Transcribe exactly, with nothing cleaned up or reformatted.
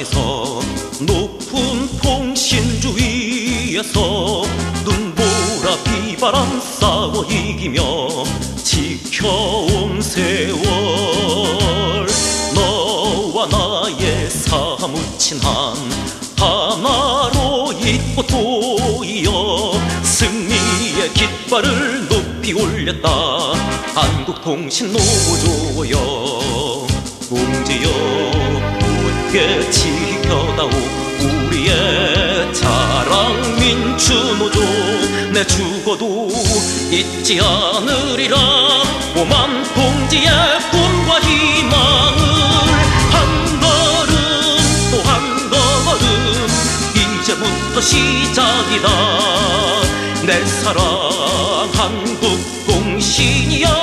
땅에서 높은 통신주의에서 눈보라 비바람 싸워 이기며 지켜온 세월, 너와 나의 사무친 한 하나로 잇고 또 이어 승리의 깃발을 높이 올렸다. 한국통신노조여 공제여 굳게 지켜다오 우리의 자랑 민주노조. 내 죽어도 잊지 않으리라 오만 동지의 꿈과 희망을. 한 걸음 또 한 걸음 이제부터 시작이다. 내 사랑 한국 공신이여